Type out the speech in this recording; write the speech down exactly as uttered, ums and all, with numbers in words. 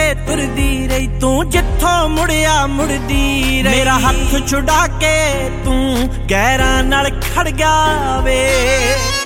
ਤੁਰਦੀ ਰਹੀ ਤੂੰ ਜਿੱਥੋਂ ਮੁੜਿਆ ਮੁੜਦੀ ਰਹੀ ਮੇਰਾ ਹੱਥ ਛੁਡਾ ਕੇ ਤੂੰ ਗੈਰਾਂ ਨਾਲ ਖੜ ਗਿਆ ਵੇ